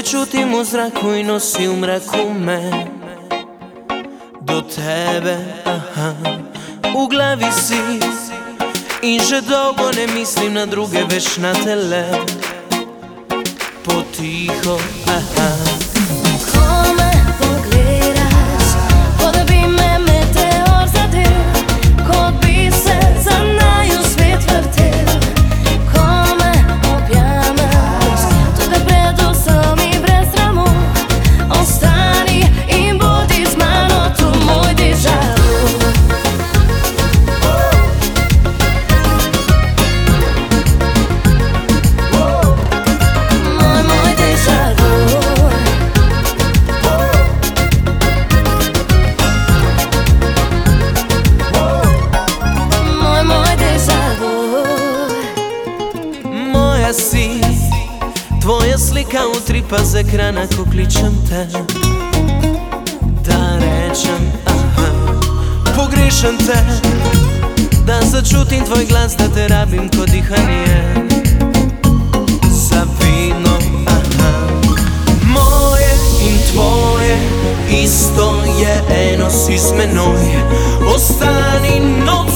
čutim u zraku i nosi u mraku me do tebe, aha. U glavi si i že dolgo ne mislim na druge, već na tele. Potiho, aha. Ko me pogledaš, ko da bi me meteor zadel, ko bi se za naju svet vrtel. Ko me objamaš, tuda pred usom i brez sramu, ostani i budi s mano tu moj deja vu. Moj deja vu. Moj deja vu. Moja si, tvoja slika utripa z ekrana ko kličem te, da rečem aha. Pogrešam te, da začutim tvoj glas, da te rabim ko dihanje za vino, aha. Moje in tvoje isto je, eno si s menoj. Ostani noc